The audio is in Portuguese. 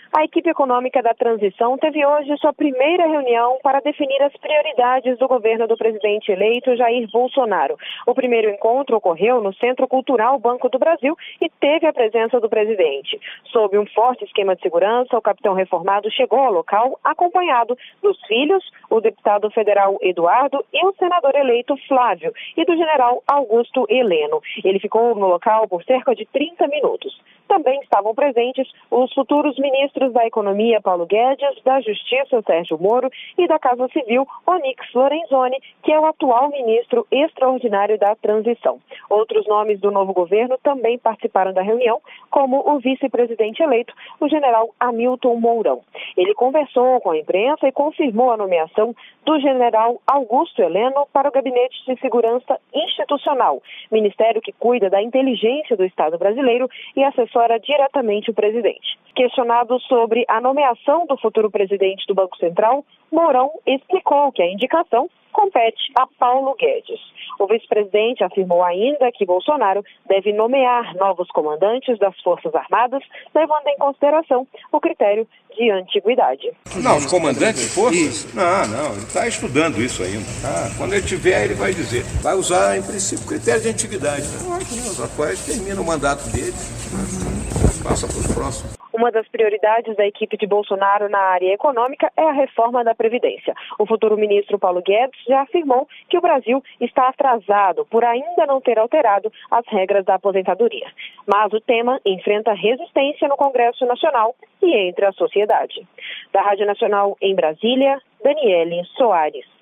A equipe econômica da transição teve hoje sua primeira reunião para definir as prioridades do governo do presidente eleito Jair Bolsonaro. O primeiro encontro ocorreu no Centro Cultural Banco do Brasil e teve a presença do presidente. Sob um forte esquema de segurança, o capitão reformado chegou ao local acompanhado dos filhos, o deputado federal Eduardo e o senador eleito Flávio e do general Augusto Heleno. Ele ficou no local por cerca de 30 minutos. Também estavam presentes os futuros ministros da Economia, Paulo Guedes, da Justiça, Sérgio Moro, e da Casa Civil, Onyx Lorenzoni, que é o atual ministro extraordinário da transição. Outros nomes do novo governo também participaram da reunião, como o vice-presidente eleito, o general Hamilton Mourão. Ele conversou com a imprensa e confirmou a nomeação do general Augusto Heleno para o Gabinete de Segurança Institucional, ministério que cuida da inteligência do Estado brasileiro e assessora diretamente o presidente. Questionado sobre a nomeação do futuro presidente do Banco Central, Mourão explicou que a indicação compete a Paulo Guedes. O vice-presidente afirmou ainda que Bolsonaro deve nomear novos comandantes das Forças Armadas, levando em consideração o critério de antiguidade. Não, os comandantes de forças? Não, ele está estudando isso ainda. Quando ele tiver, ele vai dizer. Vai usar, em princípio, critério de antiguidade. Os atuais terminam o mandato dele, passa para os próximos. Uma das prioridades da equipe de Bolsonaro na área econômica é a reforma da Previdência. O futuro ministro Paulo Guedes já afirmou que o Brasil está atrasado por ainda não ter alterado as regras da aposentadoria. Mas o tema enfrenta resistência no Congresso Nacional e entre a sociedade. Da Rádio Nacional em Brasília, Daniele Soares.